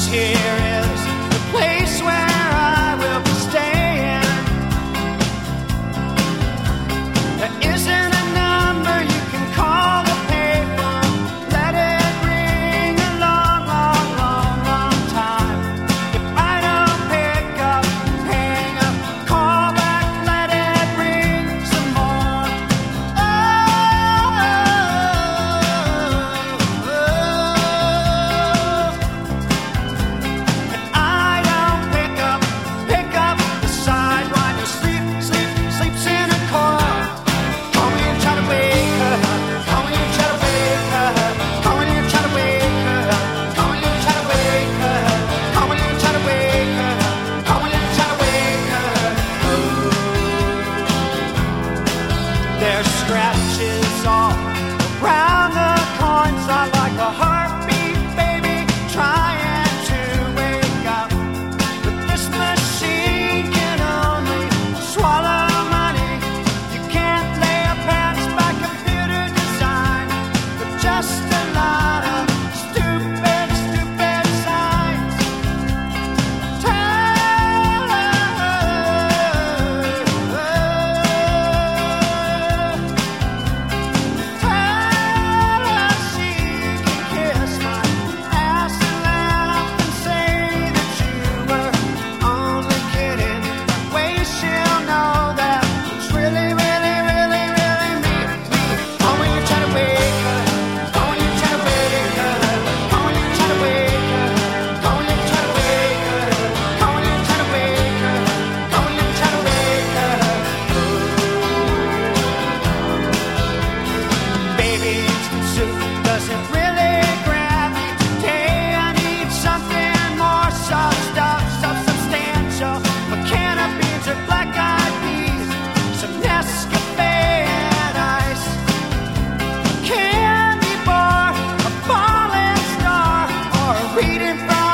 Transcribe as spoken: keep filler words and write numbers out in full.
here is the place where I will be staying. There isn't a number you can call or pay for. Let it ring a long, long, long, long time. If I don't pick up, hang up, call back, let it ring some more. Oh, oh, oh. And I don't pick up, pick up the side while you sleep, sleep, sleeps in a coil. Call me and try to wake her. Call me and try to wake her. Call me and try to wake her. Call me and try to wake her. Call me and try to wake her. Call me and try to wake her. There's scratches all around the coins. I like a heartbeat, baby, trying to wake up. But this machine can only swallow money. You can't lay a pants by computer design. But just a lot of stupid, stupid signs. Tell her, tell her she can kiss my ass and laugh and say that you were only kidding. That way she'll know that it's really, really, really, really me. me. Oh, when you try to wake her. Oh, when you try to wake her. Oh, when you try to wake her. Oh, when you try to wake her. Oh, when you try to wake her. Oh, when you try to wake her. Baby, instant soup doesn't really grab me today. I need something more soft stuff, stuff substantial. A can of beans or black-eyed peas, some Nescafe and ice, a candy bar, a falling star, or a reading from